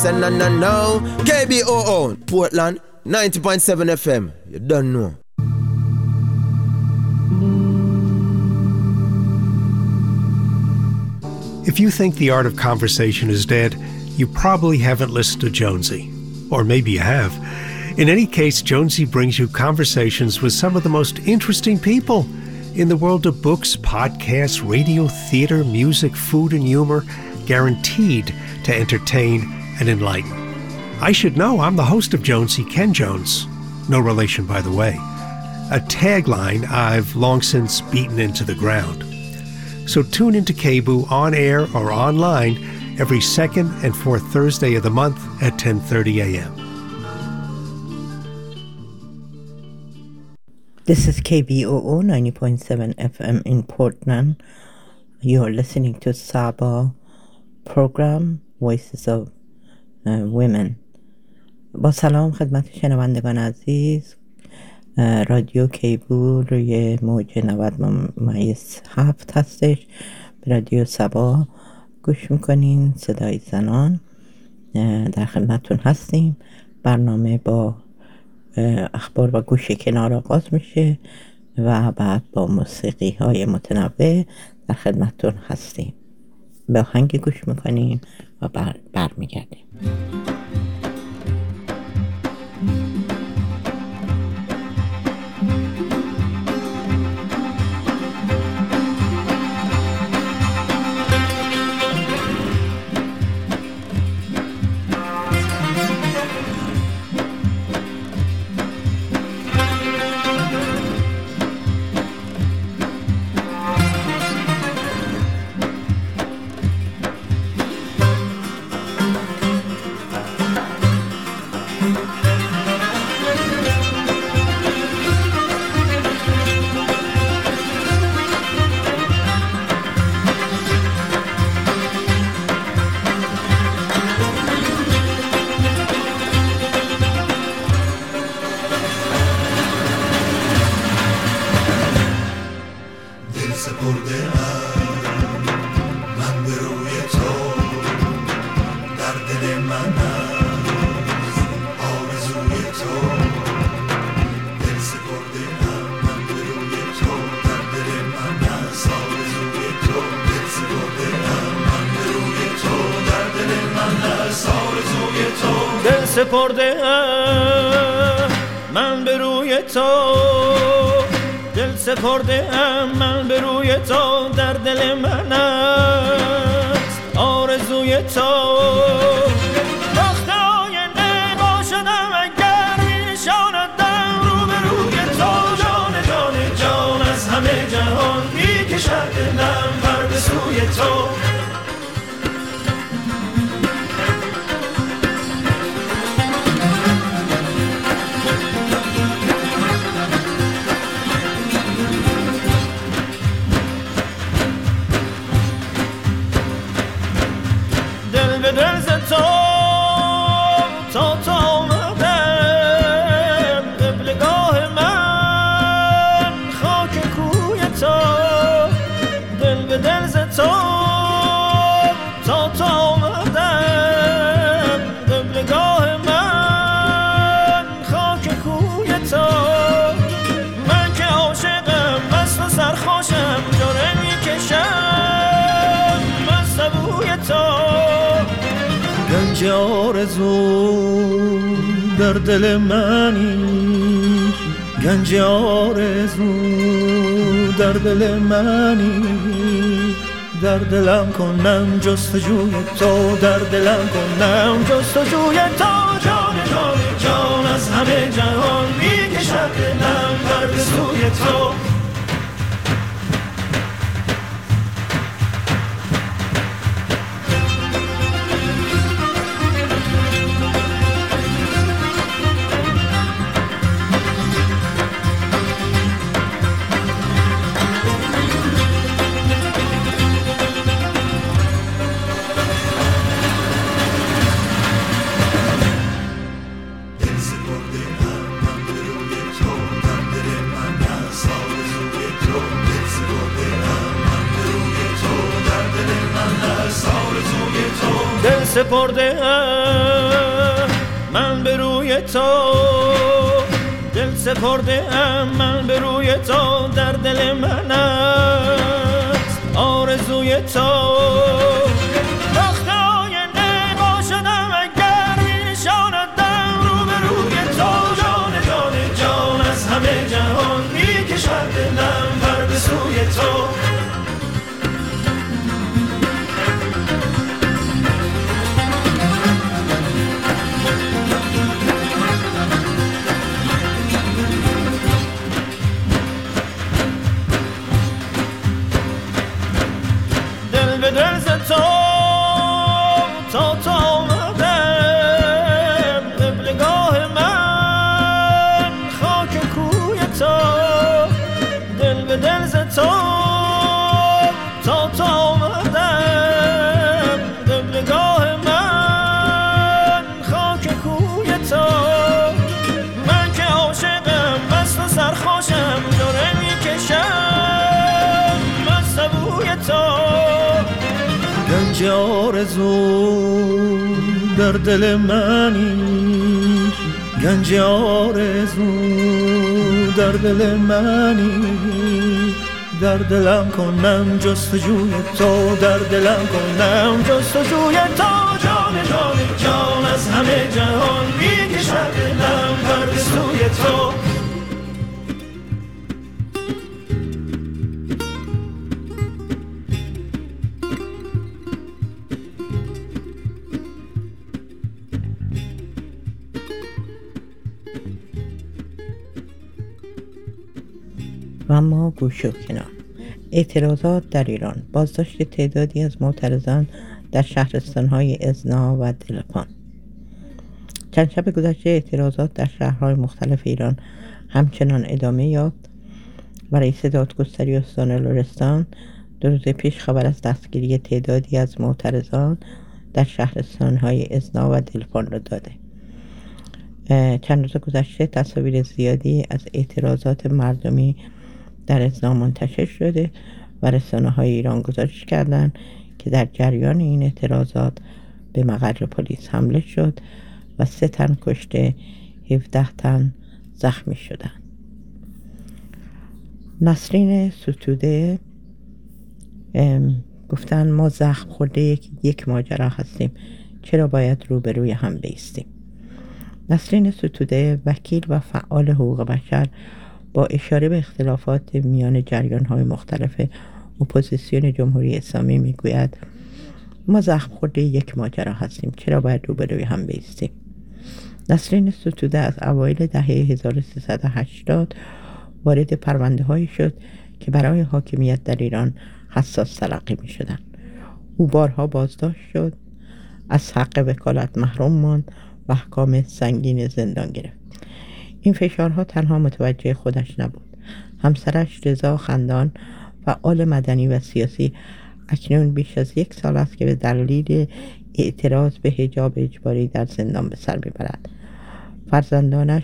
say no. KBOO, Portland, 90.7 FM. You don't know. If you think the art of conversation is dead, you probably haven't listened to Jonesy. Or maybe you have. In any case, Jonesy brings you conversations with some of the most interesting people in the world of books, podcasts, radio, theater, music, food, and humor, guaranteed to entertain and enlighten. I should know, I'm the host of Jonesy, Ken Jones. No relation, by the way. A tagline I've long since beaten into the ground. So tune into KBOO on air or online every second and fourth Thursday of the month at 10:30 a.m. This is KBOO 90.7 FM in Portland. You're listening to Saba program Voices of Women. با سلام خدمت شنوندگان عزیز. رادیو کیبو روی موج 90.7 هستش. به رادیو سبا گوش میکنین. صدای زنان در خدمتون هستیم. برنامه با اخبار و گوش کنار آغاز میشه و بعد با موسیقی های متنوع در خدمتون هستیم. به آهنگ گوش میکنیم و برمیگردیم. سپرده من به روی تو، دل سپرده من به روی تو، در دل من است آرزوی تو. وقت آینده با شدم اگر می نشاندم رو به روی تو، جان جان جان از همه جهان می کشد دلم بر به سوی تو. گنج آرزو در دل منی، گنج آرزو در دل منی، در دلم کنم جستجوی تو، در دلم کنم جستجوی تو. جان جان جان از همه جهان می کشد دلم بر به سوی تو. سپرده من به روی تو دل سپرده ام، من به روی تو در دل من است آرزوی تو. وقت آینده با شدم اگر می نشاندم رو به روی تو. جان جان جان از همه جهان می کشد دلم بر به سوی تو. دل ز تو تا تو آمدم قبلگاه من خاک کوی تو. دل به دل ز تو تا تو آمدم قبلگاه من خاک کوی تو. من که عاشقم مست و سرخوشم جوره میکشم از سبوی تو. گنج آرزو در دل منی، گنج آرزو در دل منی. در دلم کنم جستجوی تو، در دلم کنم جستجوی تو. جان جان جان از همه جهان میکشد دلم بر به سوی تو. و ما گوش و کنار. اعتراضات در ایران، بازداشت تعدادی از معترضان در شهرستان‌های ازنا و دلپان. چند شب گذشته اعتراضات در شهرهای مختلف ایران همچنان ادامه یافت و رئیس دادگستری استان لرستان 2 روز پیش خبر از دستگیری تعدادی از معترضان در شهرستان‌های ازنا و دلپان را داده. چند روز گذشته تصاویر زیادی از اعتراضات مردمی در ازنا منتشر شده و رسانه‌های ایران گزارش کردند که در جریان این اعتراضات به مقر پلیس حمله شد و 3 تن کشته 17 تن زخمی شدند. نسرین ستوده گفتن ما زخم خورده یک ماجرا هستیم، چرا باید روبروی هم بایستیم؟ نسرین ستوده وکیل و فعال حقوق بشر با اشاره به اختلافات میان جریان‌های مختلف اپوزیسیون جمهوری اسلامی میگوید ما زخم خورده یک ماجرا هستیم، چرا باید روبروی هم بایستیم؟ نسرین ستوده از اوایل دهه 1380 وارد پرونده‌هایی شد که برای حاکمیت در ایران حساس تلقی می‌شدند. او بارها بازداشت شد، از حق وکالت محروم ماند و احکام سنگین زندان گرفت. این فشارها تنها متوجه خودش نبود. همسرش رضا خندان، فعال مدنی و سیاسی، اکنون بیش از 1 سال است که به دلیل اعتراض به حجاب اجباری در زندان به سر میبرد. فرزندانش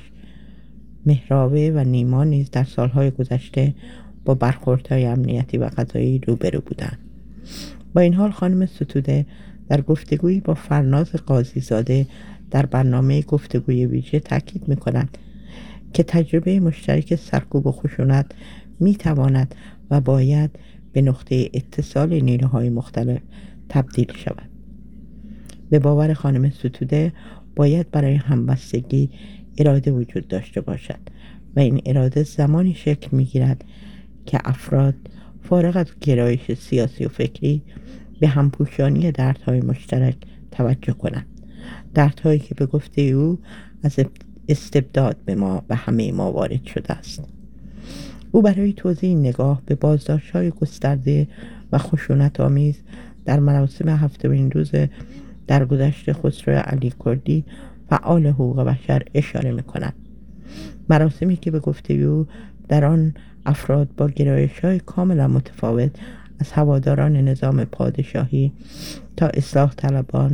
مهراوه و نیما نیز در سالهای گذشته با برخوردهای امنیتی و قضایی روبرو بودند. با این حال خانم ستوده در گفتگویی با فرناز قاضی زاده در برنامه گفتگوی ویژه تاکید می‌کند که تجربه مشترک سرکوب و خشونت می‌تواند و باید به نقطه اتصال نیروهای مختلف تبدیل شود. به باور خانم ستوده باید برای همبستگی اراده وجود داشته باشد و این اراده زمانی شکل می‌گیرد که افراد فارغ از گرایش سیاسی و فکری به همپوشانی دردهای مشترک توجه کنند. دردهایی که به گفته او از استبداد به همه ما وارد شده است. او برای توضیح نگاه به بازداشت‌های گسترده و خشونت آمیز در مراسم 7مین روز درگذشت خسرو علی کردی فعال حقوق بشر اشاره می‌کند. مراسمی که به گفته او در آن افراد با گرایش‌های کاملا متفاوت از هواداران نظام پادشاهی تا اصلاح طلبان،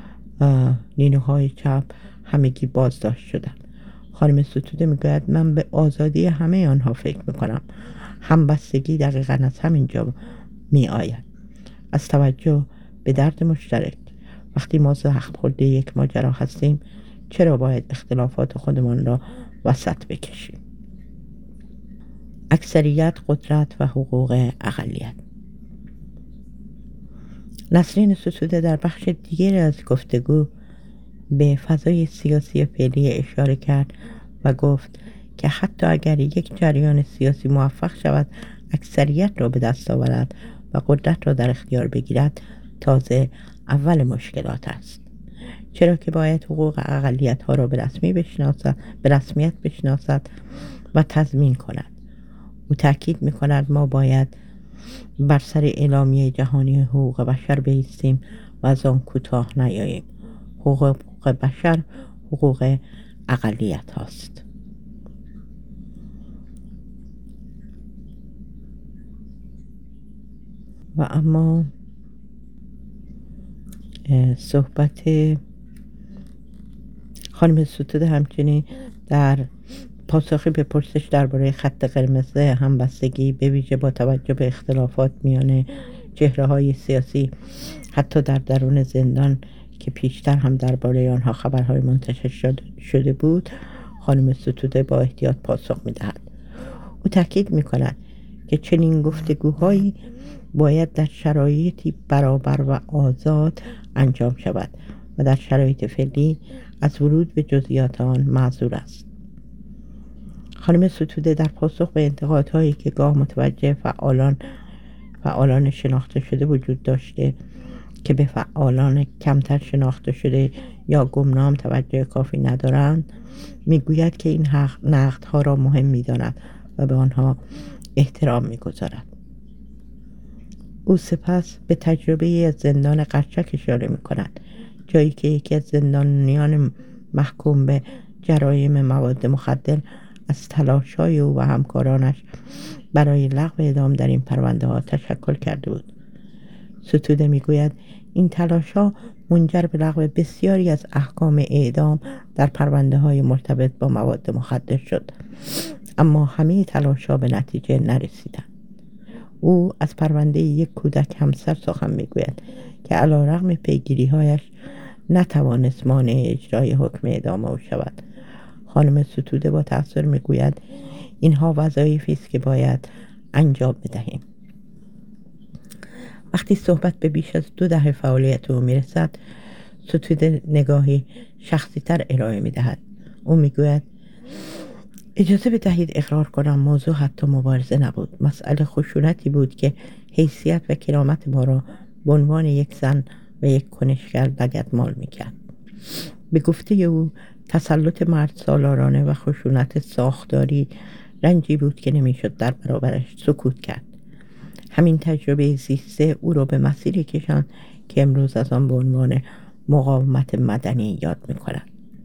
نیروهای چپ همگی بازداشت شدند. خانم ستوده میگوید من به آزادی همه آنها فکر میکنم. همبستگی دقیقاً از همینجا می آید، از توجه به درد مشترک. وقتی ما زخم خورده یک ماجرا هستیم، چرا باید اختلافات خودمان را وسط بکشیم؟ اکثریت، قدرت و حقوق اقلیت. نسرین ستوده در بخش دیگری از گفتگو به فضای سیاسی فعلی اشاره کرد و گفت که حتی اگر یک جریان سیاسی موفق شود اکثریت را به دست آورد و قدرت را در اختیار بگیرد، تازه اول مشکلات است، چرا که باید حقوق اقلیت ها را به رسمیت بشناسد و تضمین کند. او تاکید می کند ما باید بر سر اعلامیه جهانی حقوق بشر بایستیم و از آن کوتاه نیاییم. حقوق بشر حقوق اقلیت هاست. و اما صحبت خانم ستوده همچنین در پاسخی به پرسش درباره خط قرمز همبستگی به ویژه با توجه به اختلافات میان چهره‌های سیاسی حتی در درون زندان که پیشتر هم درباره آنها خبرهای منتشر شده بود، خانم ستوده با احتیاط پاسخ می‌دهد. او تاکید می‌کند که چنین گفتگوهایی باید در شرایطی برابر و آزاد انجام شود و در شرایط فعلی از ورود به جزئیات آن معذور است. خانم ستوده در پاسخ به انتقادهایی که گاه متوجه فعالان شناخته شده وجود داشته که به فعالان کمتر شناخته شده یا گمنام توجه کافی ندارند، میگوید که این نقدها را مهم می‌داند و به آنها احترام می‌گذارد. او سپس به تجربه از زندان قرچک اشاره می‌کند، جایی که یکی از زندانیان محکوم به جرایم مواد مخدر از تلاش‌های او و همکارانش برای لغو اعدام در این پرونده‌ها تشکر کرده بود. ستوده میگوید این تلاش‌ها منجر به لغو بسیاری از احکام اعدام در پرونده‌های مرتبط با مواد مخدر شد، اما همه تلاش‌ها به نتیجه نرسیدند. او از پرونده یک کودک همسر سخن میگوید که علی‌رغم پیگیری‌هایش نتوانست مانع اجرای حکم اعدام او شود. خانم ستوده با تأثیر میگوید اینها وظایفی است که باید انجام بدهیم. وقتی صحبت به بیش از 2 دهه فعالیت او میرسد، ستوده نگاهی شخصی تر ارائه میدهد. او میگوید اجازه بدهید اقرار کنم موضوع حتی مبارزه نبود. مسئله خشونتی بود که حیثیت و کرامت ما را به عنوان یک زن و یک کنشگر لگدمال میکرد. به گفته او تسلط مرد سالارانه و خشونت ساختاری رنجی بود که نمیشد در برابرش سکوت کرد. همین تجربه زیسته او را به مسیری کشاند که امروز از آن به عنوان مقاومت مدنی یاد می‌کند.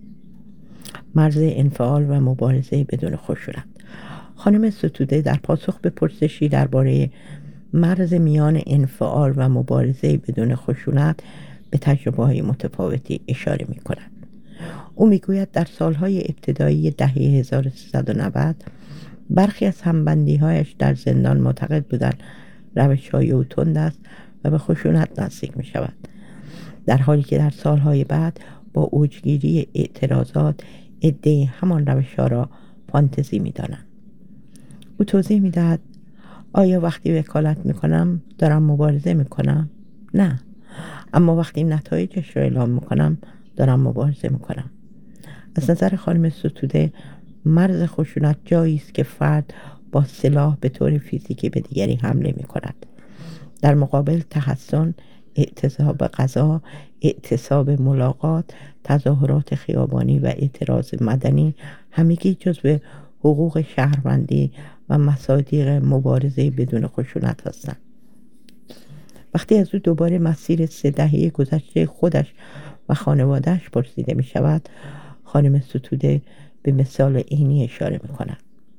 مرز انفعال و مبارزه بدون خشونت. خانم ستوده در پاسخ به پرسشی درباره مرز میان انفعال و مبارزه بدون خشونت به تجربه‌های متفاوتی اشاره می‌کند. او میگوید در سالهای ابتدایی دهه 1390 برخی از همبندی‌هایش در زندان معتقد بودند روش‌های او تند است و به خشونت نزدیک می‌شود، در حالی که در سالهای بعد با اوجگیری اعتراضات عده‌ای همان روش‌ها را فانتزی می‌دانند. او توضیح می‌دهد آیا وقتی وکالت می‌کنم دارم مبارزه می‌کنم؟ نه، اما وقتی نتایجش را اعلام می‌کنم دارم مبارزه می‌کنم. از نظر خانم ستوده مرز خشونت جایی است که فرد با سلاح به طور فیزیکی به دیگری حمله می‌کند. در مقابل تحصن، اعتصاب غذا، اعتصاب ملاقات، تظاهرات خیابانی و اعتراض مدنی همگی جزو حقوق شهروندی و مصادیق مبارزه بدون خشونت هستند. وقتی از او دوباره مسیر 3 دهه گذشته خودش و خانوادهش پرسیده می شود، خانم ستوده به مثال عینی اشاره می کند.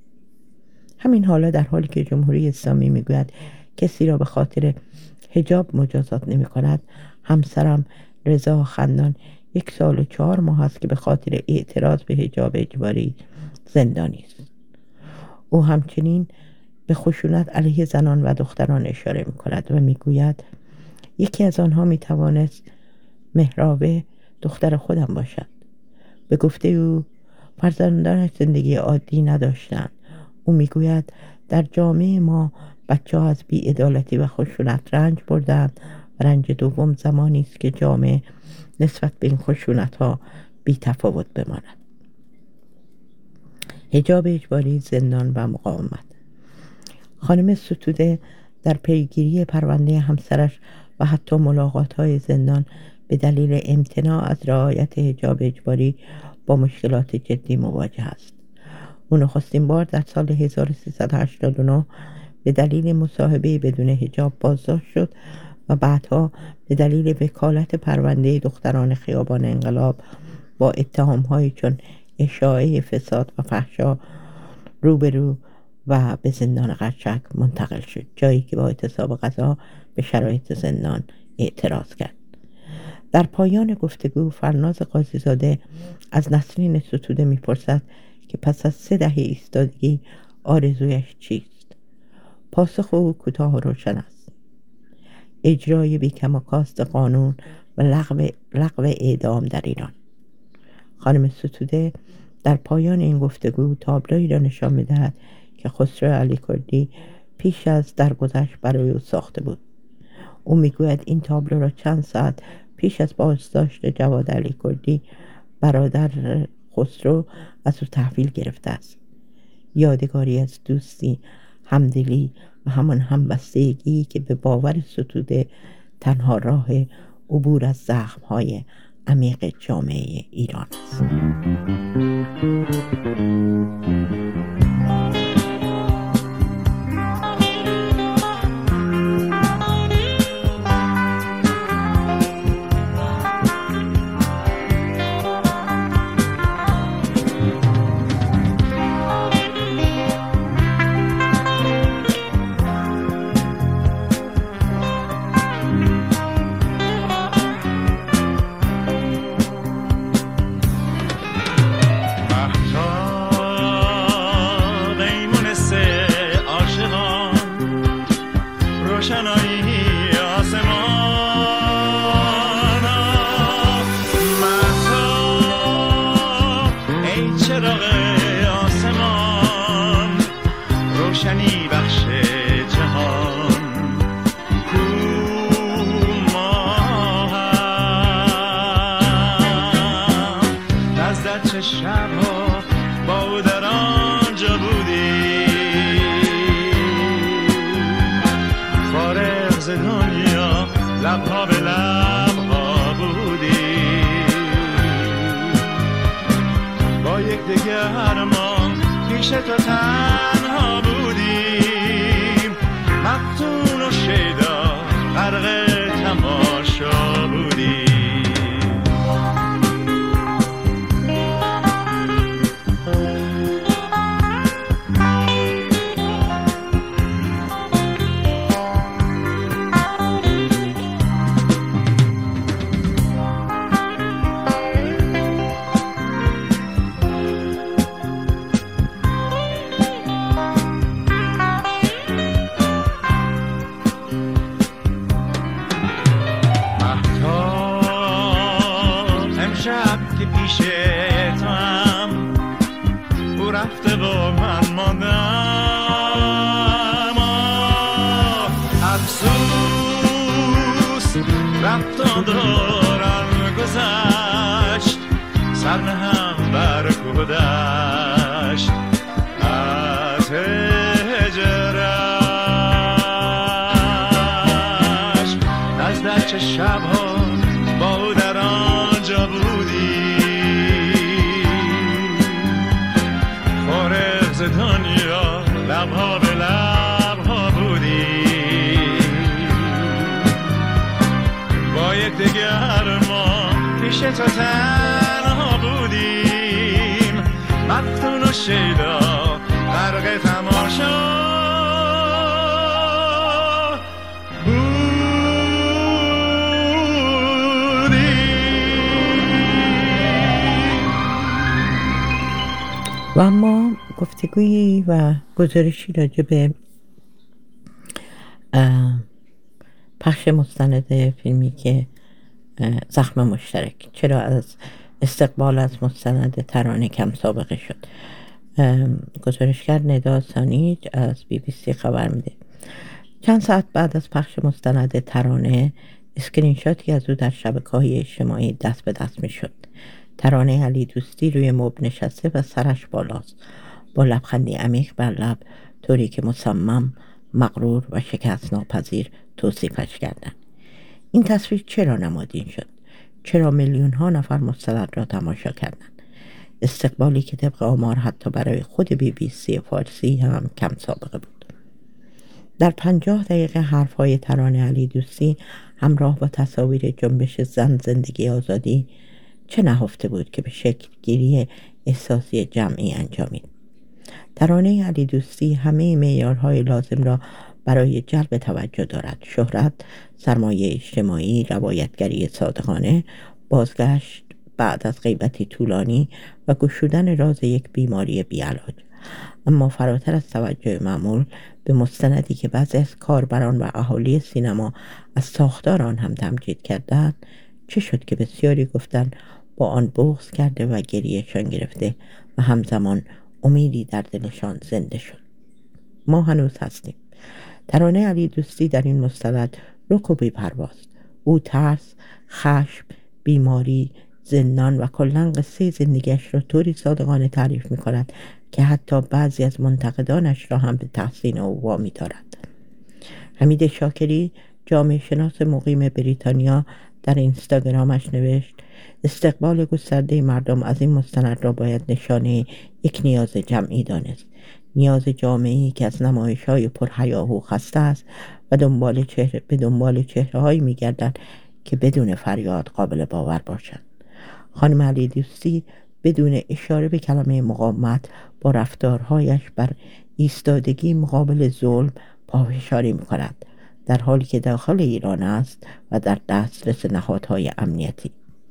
همین حالا در حالی که جمهوری اسلامی می گوید کسی را به خاطر حجاب مجازات نمی کند، همسرم رضا خندان 1 سال و 4 ماه است که به خاطر اعتراض به حجاب اجباری زندانی است. او همچنین به خشونت علیه زنان و دختران اشاره می کند و می گوید یکی از آنها می توانست مهرابه دختر خودم باشد. به گفته او فرزندانش زندگی عادی نداشتند. او میگوید در جامعه ما بچه ها از بی‌عدالتی و خشونت رنج بردند و رنج دوم زمانی است که جامعه نسبت به این خشونت ها بی تفاوت بماند. حجاب اجباری، زندان و مقاومت. خانم ستوده در پیگیری پرونده همسرش و حتی ملاقات‌های زندان به دلیل امتناع از رعایت حجاب اجباری با مشکلات جدی مواجه است. او نخستین بار در سال 1389 به دلیل مصاحبه بدون حجاب بازداشت شد و بعدها به دلیل وکالت پرونده دختران خیابان انقلاب با اتهام‌هایی چون اشاعه فساد و فحشا روبرو و به زندان قشنگ منتقل شد، جایی که با اعتصاب قضا به شرایط زندان اعتراض کرد. در پایان گفتگو فرناز قاضیزاده از نسرین ستوده میپرسد که پس از 3 دهه ایستادگی آرزویش چیست؟ پاسخ او کوتاه و روشن است: اجرای بیکم و کاست قانون و لغو اعدام در ایران. خانم ستوده در پایان این گفتگو تابلویی را نشان می‌دهد که خسرو علیکردی پیش از درگذشت برای او ساخته بود. او میگوید این تابلو را چند ساعت پیش از بازداشت جواد علیکردی برادر خسرو از او تحویل گرفته است. یادگاری از دوستی، همدلی و همان همبستگی که به باور ستوده تنها راه عبور از زخم‌های عمیق جامعه ایران است. تو تنها بودیم، مفتون و شیدا غرق تماشا بودیم. دارم گذشت، سر هم بر کودشت از هجرش. نزد چه شبها با در آنجا بودیم، فارغ ز دنیا لبها به لبها بودیم. با یکدیگر ما پیش تو تنها بودیم، مفتون و شیدا غرق تماشا و اما گفتگویی و گزارشی راجع به پخش مستند فیلمی که زخم مشترک، چرا از استقبال از مستند ترانه کم سابقه شد. گزارشگر ندا سانیج از BBC خبر میده چند ساعت بعد از پخش مستند ترانه اسکرین شاتی از او در شبکه‌های اجتماعی دست به دست میشد. ترانه علی دوستی روی مبل نشسته و سرش بالاست، با لبخندی عمیق بر لب، طوری که مصمم، مغرور و شکست ناپذیر توصیفش کردند. این تصویر چرا نمادین شد؟ چرا میلیون ها نفر مستند را تماشا کردند؟ استقبالی که طبق آمار حتی برای خود BBC فارسی هم کم سابقه بود. در 50 دقیقه حرفهای ترانه علی دوستی همراه با تصاویر جنبش زن زندگی آزادی چه نهفته بود که به شکل گیری احساسی جمعی انجامید. ترانه علی دوستی همه معیارهای لازم را برای جلب توجه دارد: شهرت، سرمایه اجتماعی، روایتگری صادقانه، بازگشت بعد از غیبتی طولانی و گشودن راز یک بیماری بی‌علاج. اما فراتر از توجه معمول به مستندی که بعضی از کاربران و اهالی سینما از ساختار آن هم تمجید کردند، چه شد که بسیاری گفتند با آن بغض کرده و گریهشان گرفته و همزمان امیدی در دلشان زنده شد. ما هنوز هستیم. ترانه علی دوستی در این مستند رک و بی‌پرواست. او ترس، خشم، بیماری، زندان و کلاً قصه زندگیش را طوری صادقانه تعریف می کند که حتی بعضی از منتقدانش را هم به تحسین او وامی دارد. حمید شاکری، جامعه شناس مقیم بریتانیا، در اینستاگرامش نوشت: استقبال گسترده مردم از این مستند را باید نشانه یک نیاز جمعی دانست. نیاز جامعی که از نمایش‌های پرهیاهو خسته است و به دنبال چهره‌هایی می‌گردد که بدون فریاد قابل باور باشند. خانم علی دوستی بدون اشاره به کلمه مقاومت با رفتارهایش بر ایستادگی مقابل ظلم پافشاری می‌کند، در حالی که داخل ایران است و در دسترس نهادهای امنیتی.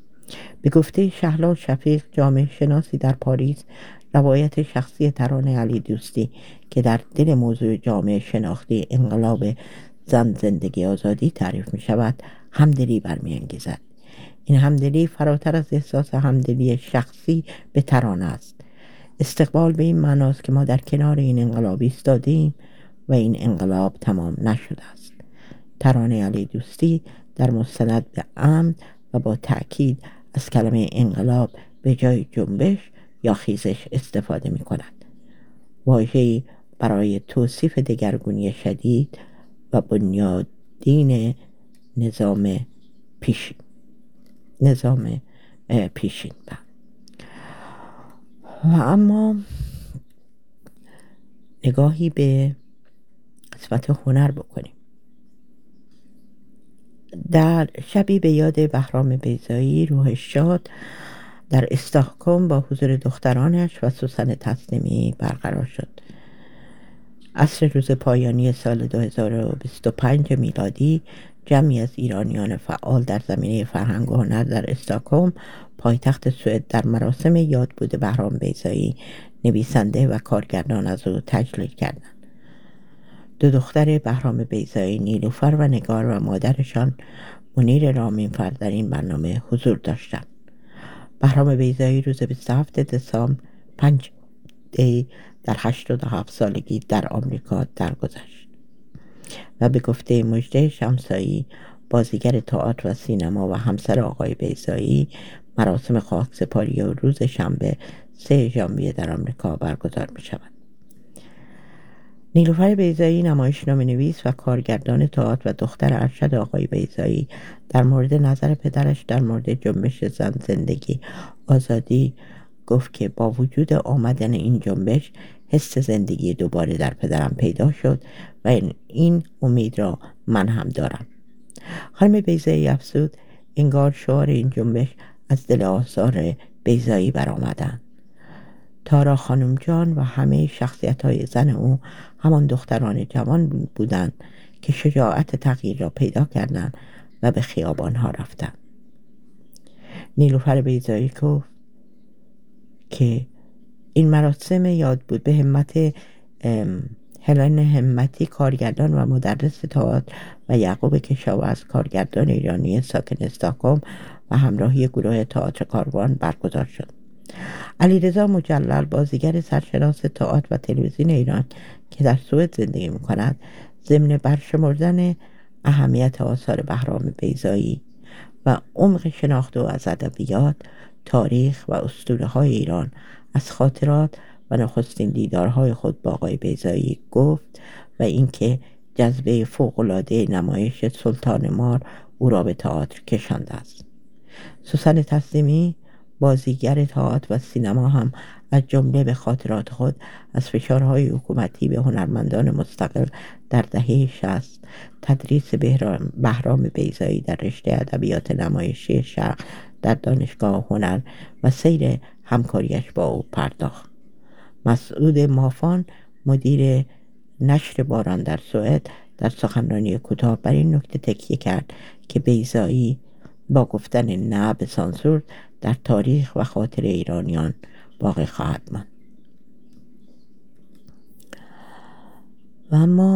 به گفته شهلا شفیق، جامعه شناسی در پاریس، روایت شخصی ترانه علی دوستی که در دل موضوع جامعه شناختی انقلاب زن زندگی آزادی تعریف می شود همدلی برمی‌انگیزد. این همدلی فراتر از احساس همدلی شخصی به ترانه است. استقبال به این معناست که ما در کنار این انقلاب ایستادیم و این انقلاب تمام نشده است. ترانه علی دوستی در مستند به عمد و با تأکید از کلمه انقلاب به جای جنبش یا خیزش استفاده می کند. واژه‌ای برای توصیف دگرگونی شدید و بنیادین نظام پیشین. و اما نگاهی به قسمت هنر بکنیم. در شبی به یاد بهرام بیضایی روحش شاد در استکهلم با حضور دخترانش و سوسن تسلیمی برقرار شد. عصر روز پایانی سال 2025 میلادی جمعی از ایرانیان فعال در زمینه فرهنگ و هنر در استکهلم، پایتخت سوئد، در مراسم یادبود بهرام بیضایی، نویسنده و کارگردان، از او تجلیل کردند. دو دختر بهرام بیضایی، نیلوفر و نگار، و مادرشان منیر رامینفر در این برنامه حضور داشتند. بهرام بیضایی روز 27 دسامبر 5 دی در 87 سالگی در آمریکا درگذشت و به گفته مژده شمسایی، بازیگر تئاتر و سینما و همسر آقای بیضایی، مراسم خاکسپاری و روز شنبه 3 ژانویه در آمریکا برگزار می شود. نیلوفر بیضایی، نمایشنامه‌نویس و کارگردان تئاتر و دختر ارشد آقای بیضایی، در مورد نظر پدرش در مورد جنبش زن زندگی آزادی گفت که با وجود آمدن این جنبش، حس زندگی دوباره در پدرم پیدا شد و این امید را من هم دارم. خانم بیضایی افزود: انگار شعار این جنبش از دل آثار بیضایی برآمدند. تارا خانم جان و همه شخصیت‌های زن او همان دختران جوان بودند که شجاعت تغییر را پیدا کردند و به خیابان‌ها رفتند. نیلوفر بیضایی گفت که این مراسم یاد بود به همت هلن همتی کارگردان و مدرس تئاتر و یعقوب کشاورز کارگردان ایرانی ساکن استکهلم و همراهی گروه تئاتر کاروان برگزار شد. علیرضا مجلل بازیگر سرشناس تئاتر و تلویزیون ایران که در سوئد زندگی می‌کند، ضمن برشمردن اهمیت آثار بهرام بیضایی و عمق شناخت او از ادبیات، تاریخ و اسطوره‌های ایران از خاطرات و نخستین دیدارهای خود با آقای بیضایی گفت و اینکه جذبه فوق‌العاده نمایش سلطان مار او را به تئاتر کشانده است. سوسن تسلیمی بازیگر تئاتر و سینما هم از جمله به خاطرات خود از فشارهای حکومتی به هنرمندان مستقل در دهه 60 تدریس بهرام بیضایی در رشته ادبیات نمایشی شرق در دانشگاه هنر و سیر همکاریش با او پرداخت. مسعود مافان مدیر نشر باران در سوئد در سخنرانی کوتاه بر این نکته تکیه کرد که بیضایی با گفتن نه به سانسور در تاریخ و خاطر ایرانیان باقی خواهد ماند. و اما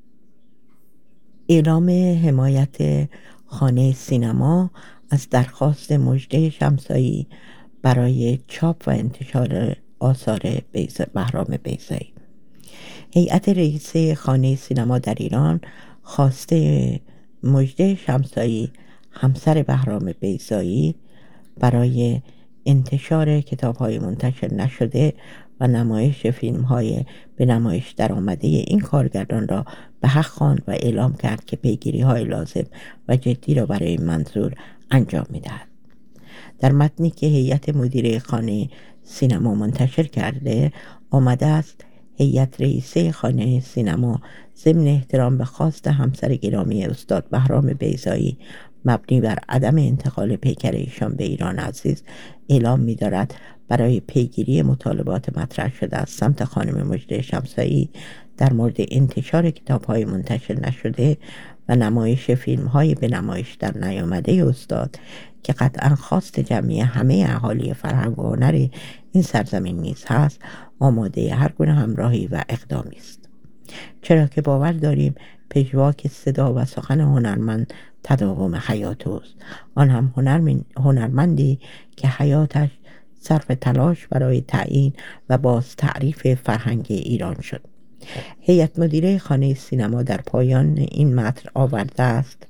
اعلام حمایت خانه سینما از درخواست مژده شمسایی برای چاپ و انتشار آثار بهرام بیضایی. هیئت رئیسه خانه سینما در ایران خواسته مژده شمسایی همسر بهرام بیضایی برای انتشار کتاب‌های منتشر نشده و نمایش فیلم‌های به نمایش در آمده این کارگردان را به حق خواند و اعلام کرد که پیگیری‌های لازم و جدی را برای این منظور انجام می‌دهد. در متنی که هیئت مدیره خانه سینما منتشر کرده آمده است هیئت رئیسه خانه سینما ضمن احترام به خواست همسر گرامی استاد بهرام بیضایی مبنی بر عدم انتقال پیکر ایشان به ایران عزیز اعلام می‌دارد برای پیگیری مطالبات مطرح شده از سمت خانم مژده شمسایی در مورد انتشار کتاب‌های منتشر نشده و نمایش فیلم‌های به نمایش در نیامده استاد که قطعاً خواست جمعی همه اهالی فرهنگ و هنر این سرزمین نیز هست، آماده هر گونه همراهی و اقدامی است. چرا که باور داریم پژواک صدا و سخن هنرمند تداوم حیات اوست، آن هم هنرمندی که حیاتش صرف تلاش برای تعیین و باز تعریف فرهنگ ایران شد. هیئت مدیره خانه سینما در پایان این متن آورده است: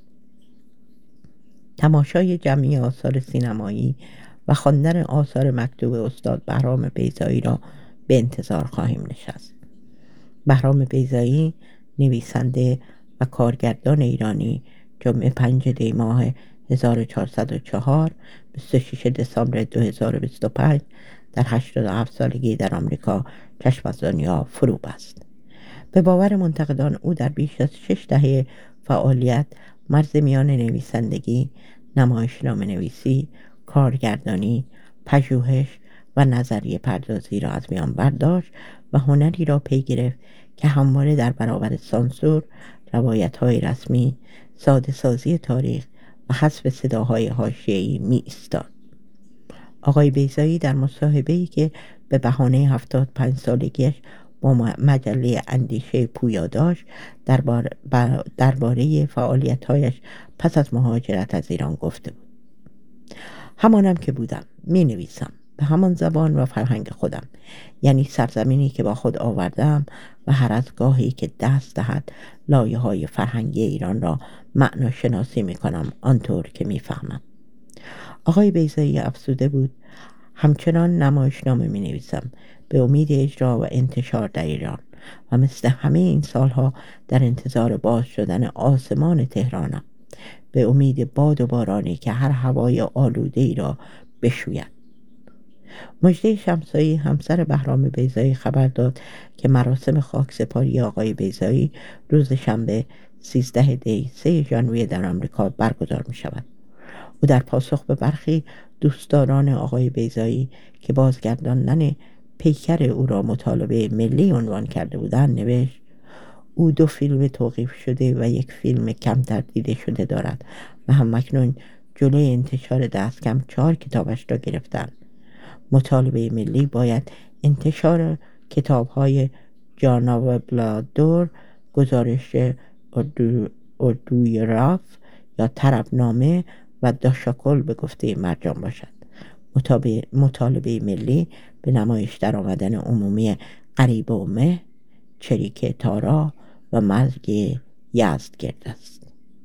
تماشای جمعی آثار سینمایی و خواندن آثار مکتوب استاد بهرام بیضایی را به انتظار خواهیم نشست. بهرام بیضایی نویسنده و کارگردان ایرانی جمعه 5 دی ماه 1404 26 دسامبر 2025 در 87 سالگی در آمریکا چشم از دنیا فرو بست. به باور منتقدان او در بیش از 6 دهه فعالیت مرز میان نویسندگی، نمایشنامه نویسی، کارگردانی، پژوهش و نظریه پردازی را از میان برداشت و هنری را پی گرفت که همواره در برابر سانسور، روایت‌های رسمی، ساده سازی تاریخ و حذف صداهای حاشیه‌ای می ایستاد. آقای بیضایی در مصاحبه‌ای که به بهانه 75 سالگیش با مجله اندیشه پویا داشت درباره فعالیت‌هایش پس از مهاجرت از ایران گفته بود: همانم که بودم می نویسم به همان زبان و فرهنگ خودم، یعنی سرزمینی که با خود آوردم و هر از گاهی که دست دهد لایه های فرهنگی ایران را معنا شناسی می کنم آنطور که می فهمم. آقای بیضایی افزوده بود: همچنان نمایشنامه می نویسم به امید اجرا و انتشار در ایران و مثل همه این سالها در انتظار باز شدن آسمان تهرانم، به امید باد و بارانی که هر هوای آلوده ای را بشوید. مژده شمسایی همسر بهرام بیضایی خبر داد که مراسم خاکسپاری آقای بیضایی روز شنبه 13 دی 3 ژانویه در آمریکا برگزار می شود. او در پاسخ به برخی دوستداران آقای بیضایی که بازگرداندن پیکر او را مطالبه ملی عنوان کرده بودند نوشت: او 2 فیلم توقیف شده و 1 فیلم کمتر دیده شده دارد و همکنون جلوی انتشار دست کم 4 کتابش را گرفتند. مطالبه ملی باید انتشار کتاب‌های جانا بلادور گزارش اردوی راف یا طربنامه و داشاکل به گفته مرجان باشد. مطالبه ملی به نمایش در آمدن عمومی قریب اومه، چریک تارا و مرگ یزدگرد است.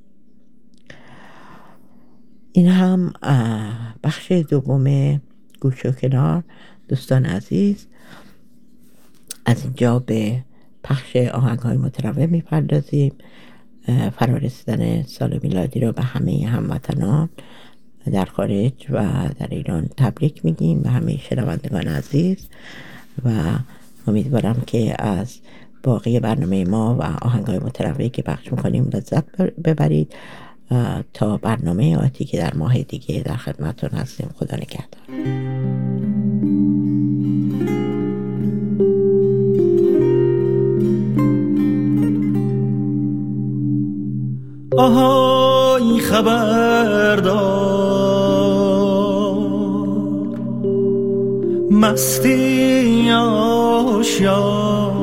این هم بخش دوم گوش و کنار. دوستان عزیز، از اینجا به پخش آهنگ‌های متنوع می‌پردازیم. فرارسیدن سال میلادی را به همه هموطنان در خارج و در ایران تبریک میگیم، به همه شنوندگان عزیز، و امیدوارم که از باقی برنامه ما و آهنگ‌های متنوعی که پخش می‌کنیم لذت ببرید. تا برنامه آتی که در ماه دیگه در خدمتتون هستیم. خدا نگهدار. آهای خبردار، مستی آشیار،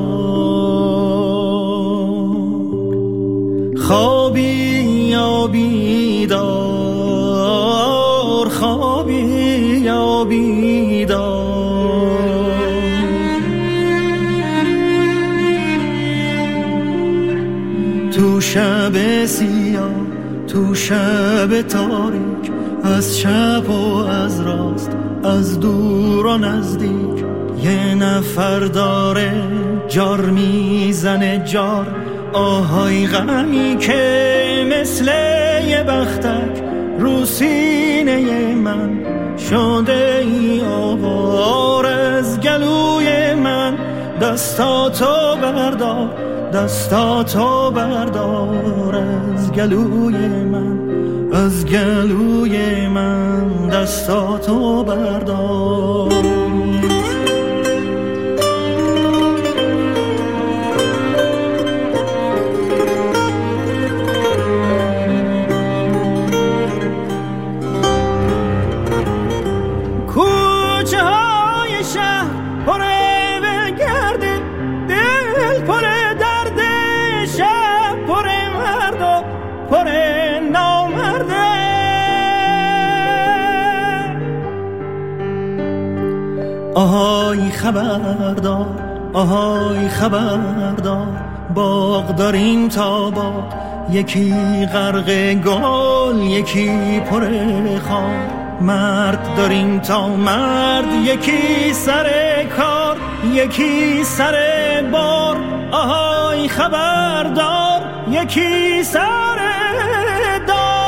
خوابی یا بیدار، خوابی یا بیدار، تو شب سیاه، تو شب تاریک، از چپ و از راست، از دور و نزدیک، یه نفر داره جار میزنه جار. آهای غمی که مثل یه بختک رو سینه من شده ای آوار، از گلوی من دستاتو بردار، دستاتو بردار، از گلوی من، از گلوی من دستاتو بردار. آهای خبردار، آهای خبردار، باغ داریم تا باغ، یکی غرق گل یکی پر خار. مرد داریم تا مرد، یکی سر کار یکی سر بار. آهای خبردار، یکی سر دار.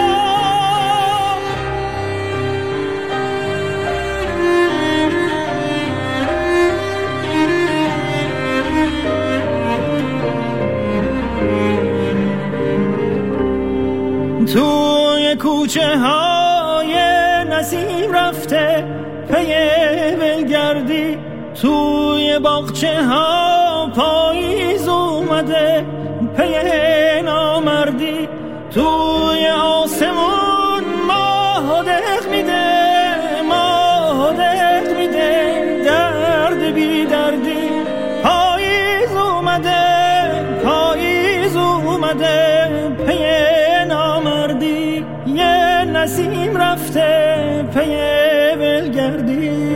توی کوچه های نسیم رفته پی ولگردی، توی باغچه ها پاییز اومده پی نامردی، توی آسمون ماه دق میده، ماه دق میده، درد بی دردی. پاییز اومده، پاییز اومده پی نامردی، یه نسیم رفته پی ولگردی.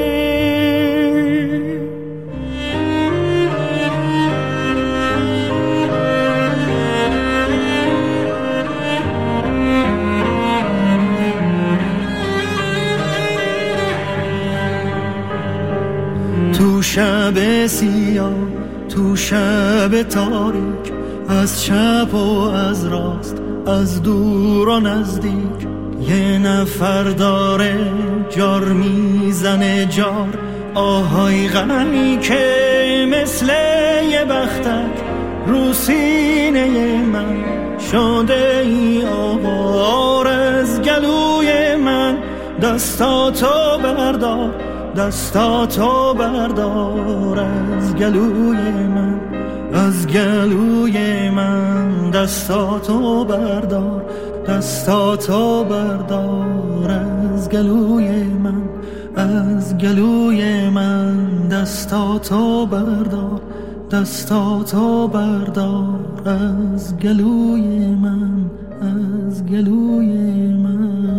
تو شب سیاه، تو شب تاریک، از چپ و از راست، از دور و نزدیک، یه نفر داره جار میزنه جار. آهای غمی که مثل یه بختک رو سینه من شده ای آوار، از گلوی من دستاتو بردار، دستاتو بردار، از گلوی من، از گلوی من دستاتو بردار، دستاتو بردار، از گلوی من، از گلوی من دستاتو بردار، دستاتو بردار از گلوی من، از گلوی من.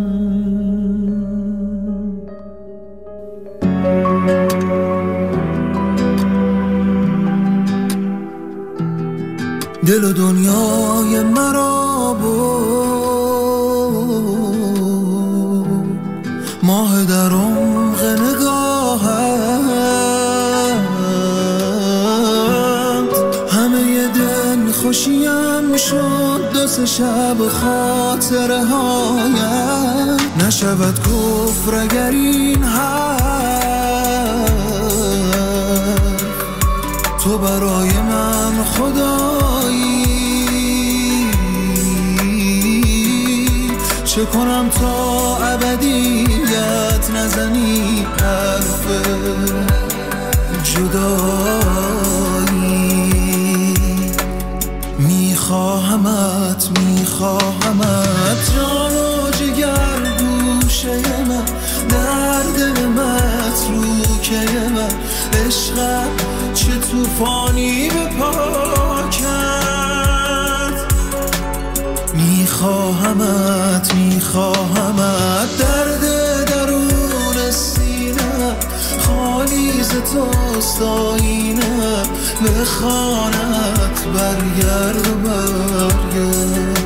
دل و دنیای مرا بود، ماه در عمق نگاهت، همه دل خوشیم شد دو سه شب خاطره هایت. نشود کفر اگر این حرف تو برای من خدایی، چه کنم تا ابدیت نزنی حرف جدایی. میخواهمت میخواهمت جان و جگر گوشه من، در دل متروکه من، عشقت چه توفانی به پا کرد. میخواهمت میخواهمت درد درون سینه، خالی ز توست آینه، به خانت برگرد و برگرد.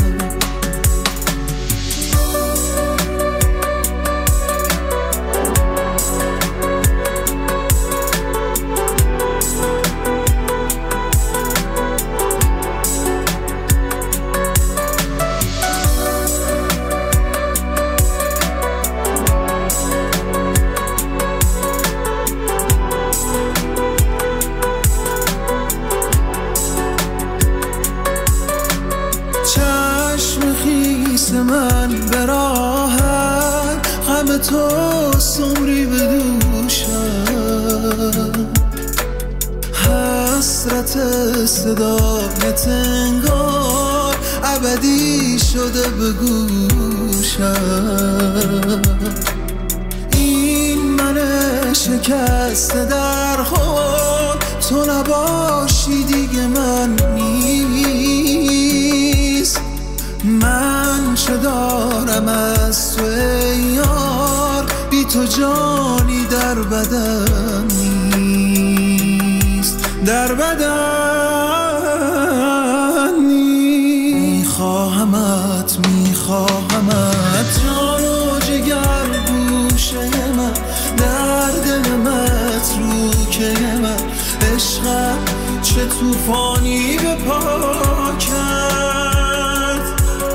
من به راحت غم تو سمری به دوشم، حسرت صدایت انگار ابدی شده به گوشم. این من شکسته در خود، تو نباشی دیگه من نیست. من چه دارم از تو ای یار، بی تو جانی در بدن نیست، در بدن نیست. میخواهمت میخواهمت جان و جگر گوشه من، در دل متروکه من، عشقت چه توفانی به پا کرد.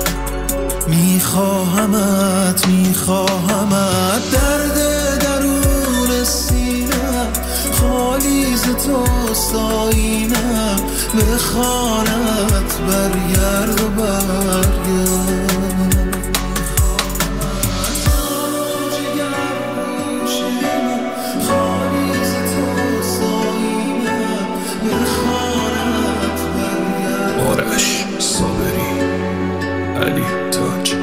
میخواهمت میخواهمت درد درون سینه، خالی ز توست آینه، به خانت برگرد و برگرد. آرش صابری، علی تاج.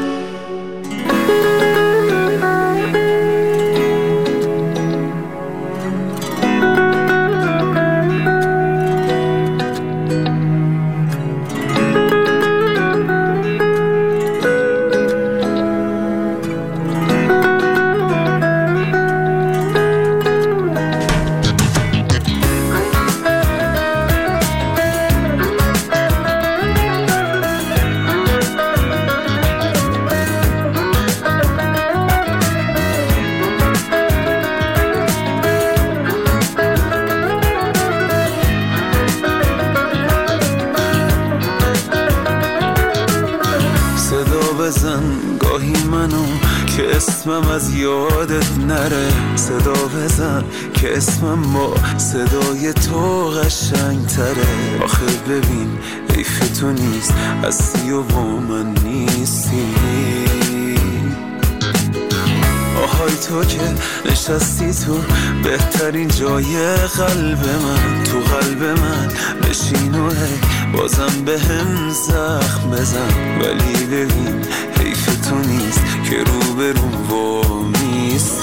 گاهی منو که اسمم از یادت نره، صدا بزن که اسمم با صدای تو قشنگ تره. آخه ببین حیف تو نیست هستی و با من نیستی، آهای تو که نشستی تو بهترین جای قلب من، تو قلب من بشین و بازم به هم زخم بزن. ولی ببین حیف تو نیست که رو به رو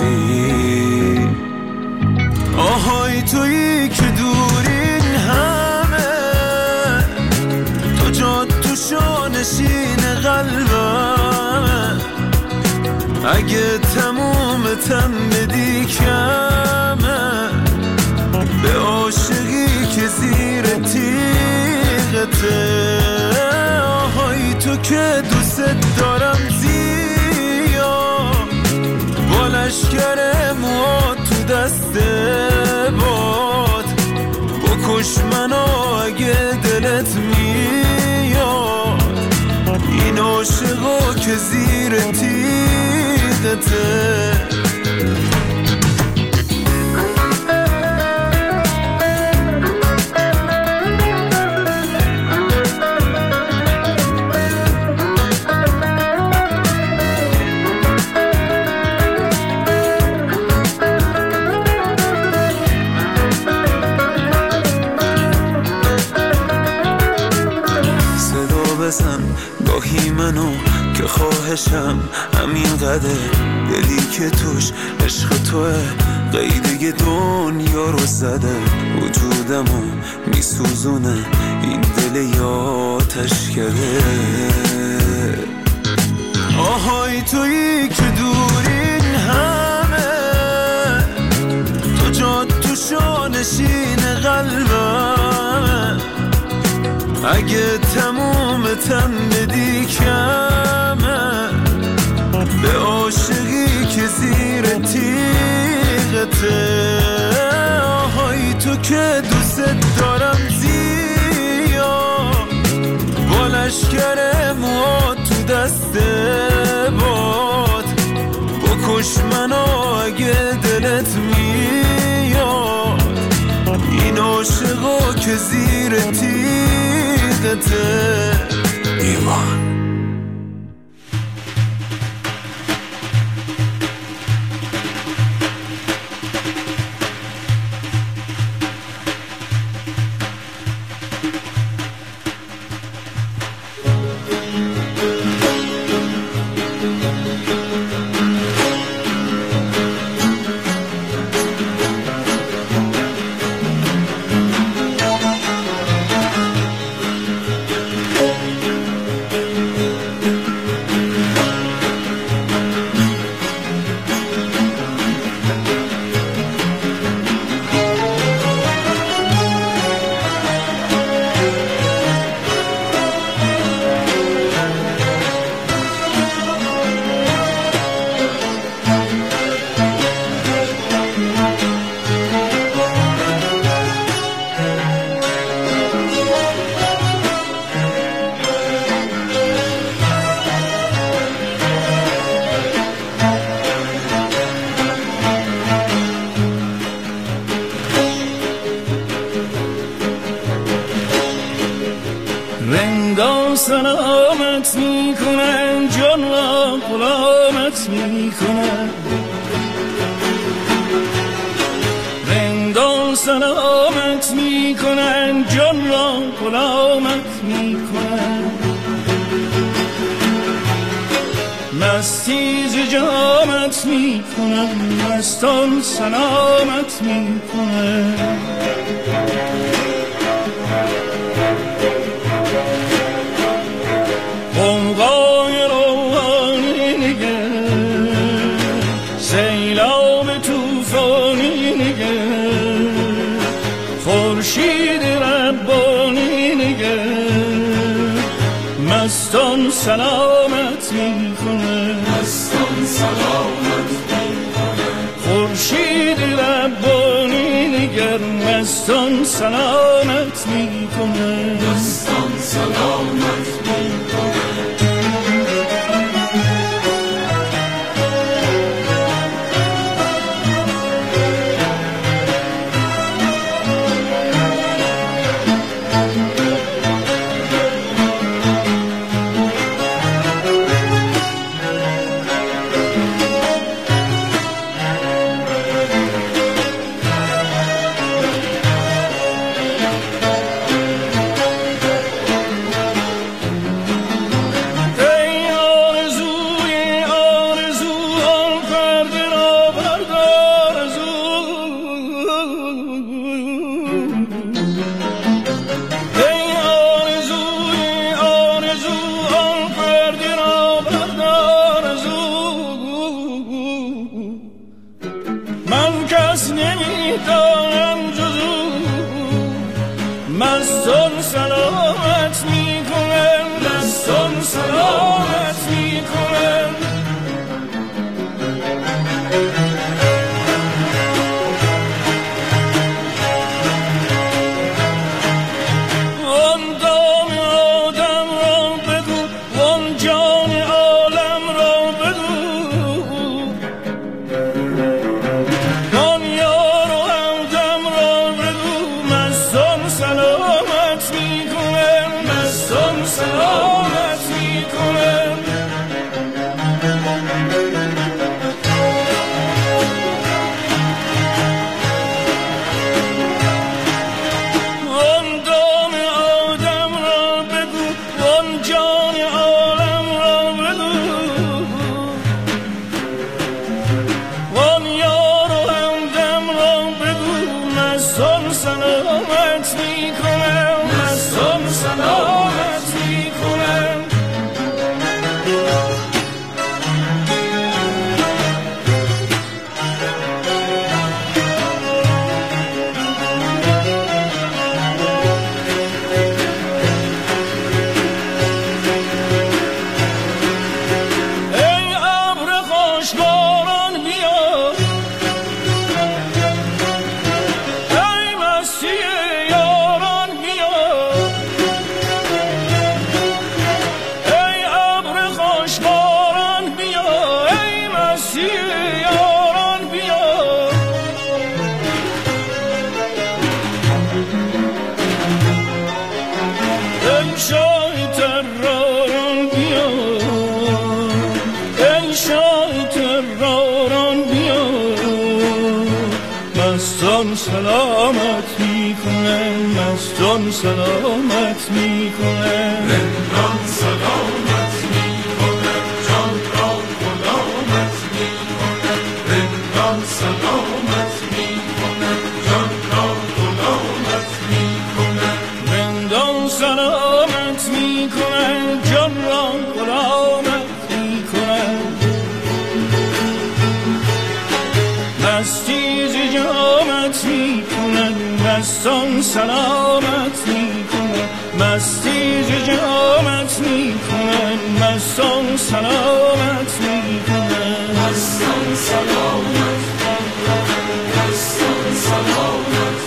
میستی، آهای تویی که دورین هم اگه تموم تن بدی کمه به عاشقی که زیر تیغته آهای تو که دوست دارم زیاد با لشکر موها تو دست باد بکش منو اگه دلت میاد این عاشقا که زیر تیغته گاهی منو که خواهشم همین قدر دلی که توش عشق توه قیده دنیا رو زده وجودمو میسوزونه این دل یاتش کرده آهای تویی که دورین همه تو جا تو شانشین قلبم اگه تموم تن بدی کمه به عاشقی که زیر تیغته آهای تو که دوست دارم زیاد با لشکر موها تو دست باد بکش منو اگه دلت میاد این عاشقا که زیر ایمان سلامت میکنن جان را غلامت میکنن رندان سلامت میکنن جان را غلامت میکنن مستی ز جامت میکنن مستان سلامت میکنن قوقای روحانی نگر سیلاب توفانی نگر خورشید ربانی نگر مستان سلامت میکنه مستان سلامت میکنه خورشید ربانی نگر مستان سلامت میکنه مستان سلامت میکنه مستان سلامت میکنن، مستان سلامت میکنن. سلامت میکنن، مستان سلامت میکنن، رندان سلامت میکنن، جان را غلامت میکنن، رندان سلامت میکنن، جان را غلامت میکنن، رندان سلامت میکنن، جان را غلامت میکنن. مستی ز جامت میکنن، مستان سلامت میکنن، مستی ز جامت میکنن، مستان سلامت میکنن، مستان سلامت میکنن، مستان سلامت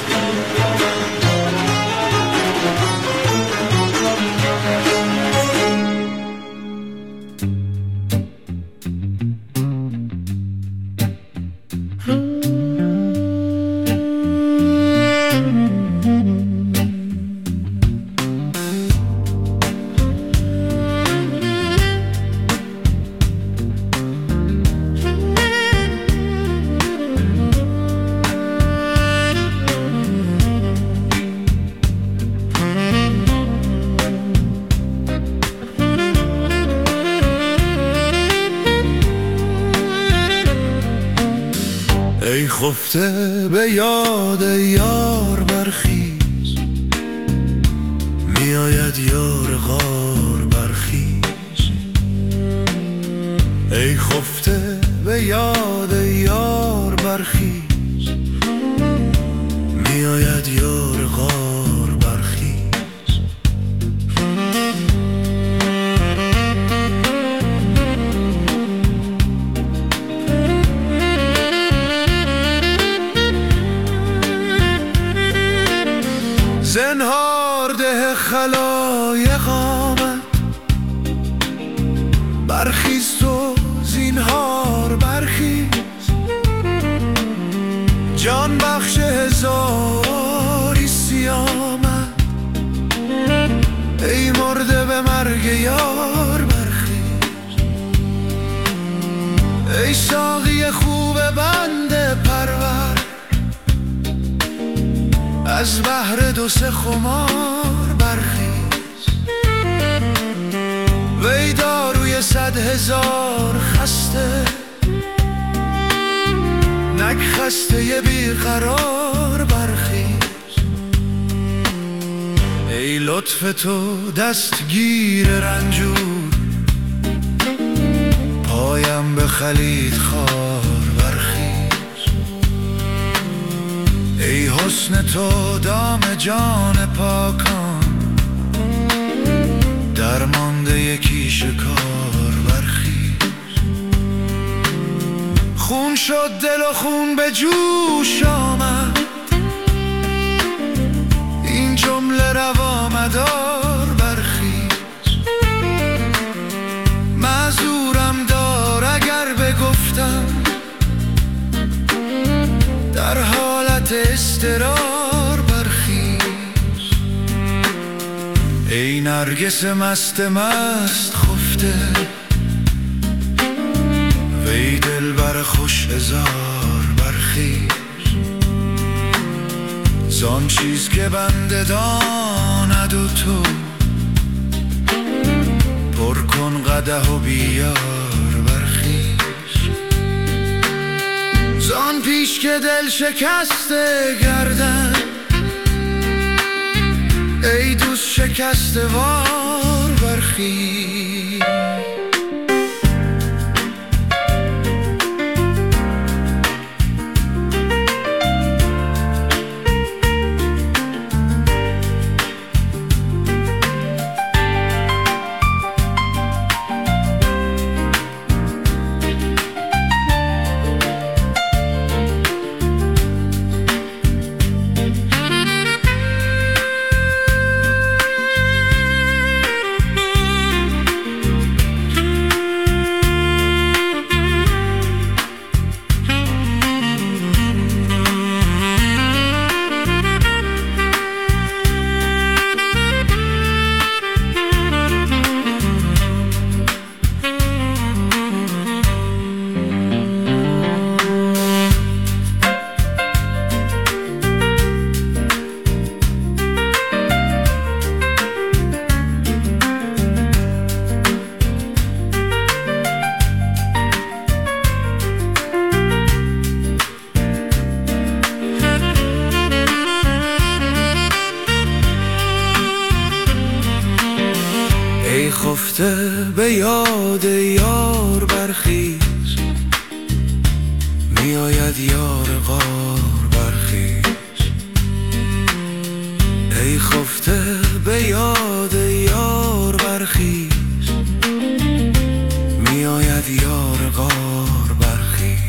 خفته به یاد یار برخیز، میآید یار غار برخیز. ای خفته به یاد یار برخیز، میآید یار غار برخیز. زنهار ده خلایق آمد، برخیز تو زینهار برخیز. جان بخش هزاری سیامد، ای مرده به مرگ یار برخیز. ای ساقی خوب بنده پرور، از بحر دو سه خمار برخیز. وی داروی 100,000 خسته، نک خسته بیقرار برخیز. ای لطف تو دستگیر رنجور، پایم به خلید خار برخیز. ای حسن تو دام جان پاکان درمانده یکی شکار برخیز. خون شد دل و خون به جوش آمد، این جمله روا مدار برخیز. معذورم دار اگر بگفتم در حالت اضطرار برخیز. ای نرگس مست مست خفته، وی دلبر خوش هزار برخیز. زان چیز که بنده داند و تو پر کن قدح و بیار برخیز. زان پیش که دل شکسته گردن، ای دوست شکسته وار برخیز. به یاد یار برخیز، می آید یار غار برخیز. ای خفته به یاد یار برخیز، می آید یار غار برخیز.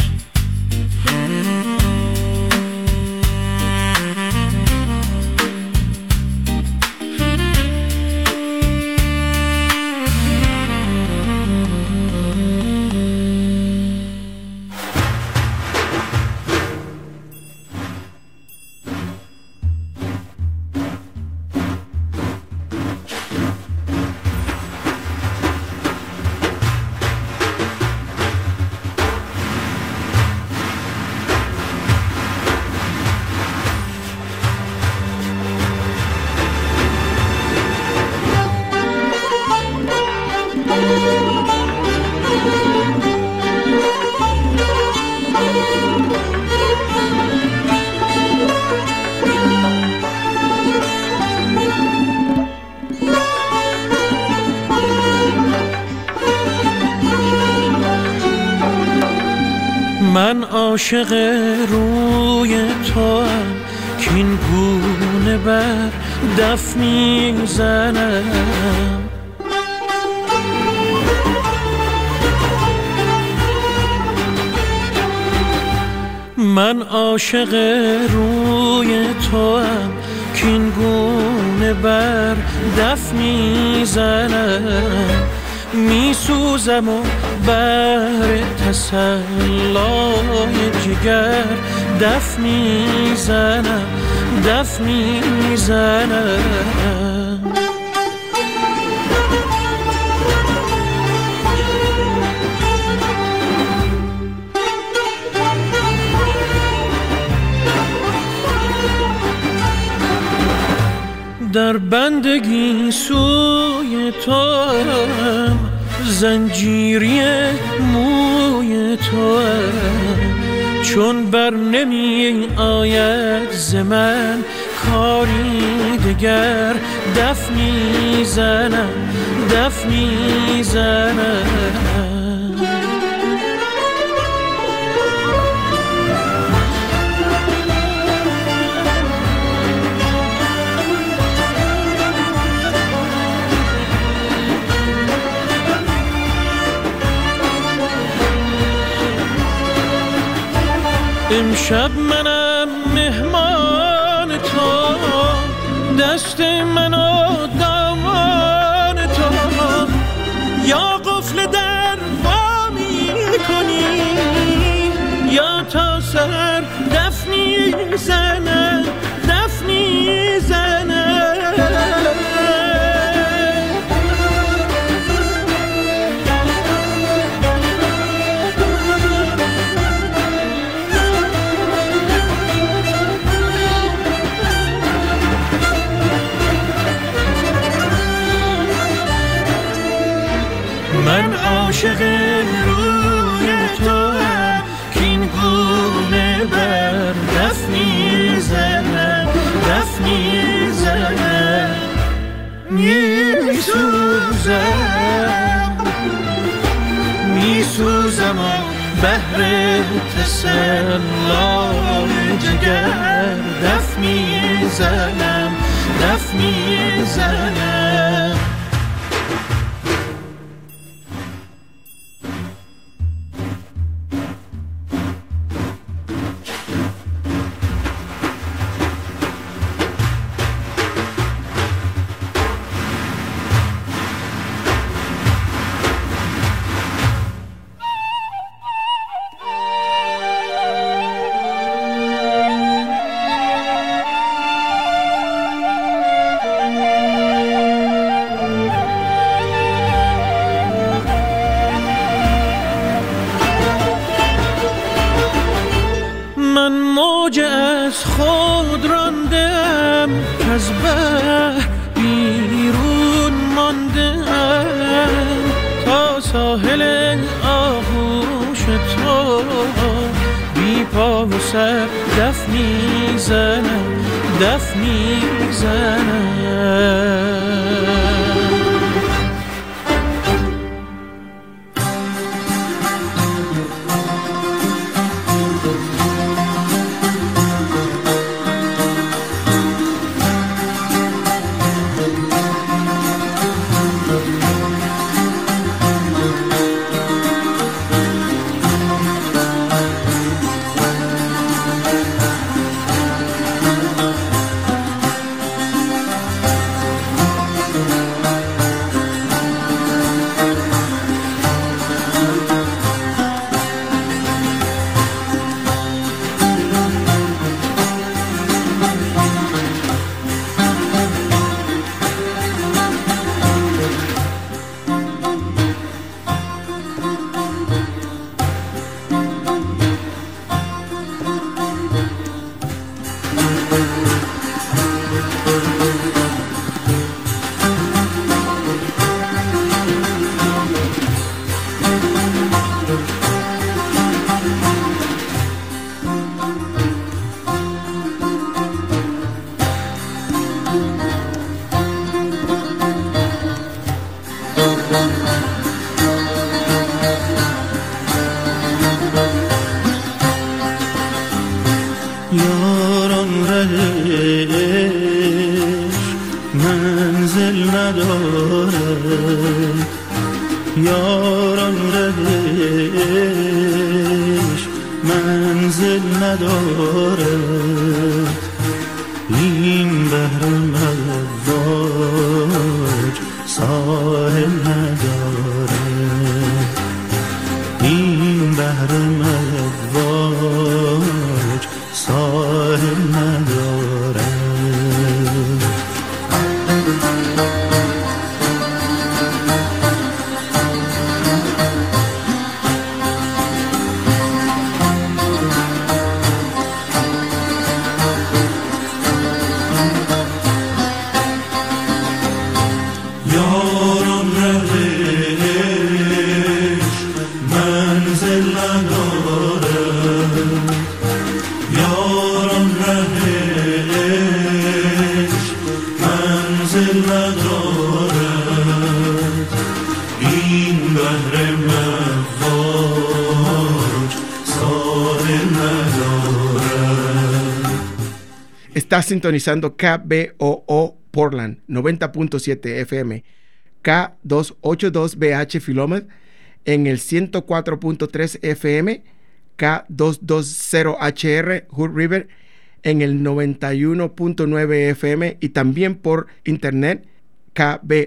من عاشق روی توام که این گونه بر دف میزنم. من عاشق روی توام که این گونه بر دف میزنم. میسوزم و بر تسلای جگر دف میزنم، دف میزنم. در بندگی سوی توام، زنجیری موی توام. چون بر نمی آید ز من کاری دگر دف میزنم، دف میزنم. امشب منم مهمان تو، دست منو دامان تو، یا قفل در وا می‌کنی یا تا سر دف میزنه دف میزنه. من عاشق روی تو هم که این گونه بر دف میزنم دف میزنم، میسوزم و بهر تسلای جگر دف میزنم دف میزنم. از بحر بیرون ماندم تا ساحل آغوش تو، بی پا و سر دف میزنم دف میزنم. Está sintonizando KBOO Portland 90.7 FM, K282BH Philomath en el 104.3 FM, K220HR Hood River en el 91.9 FM y también por internet kboe.org.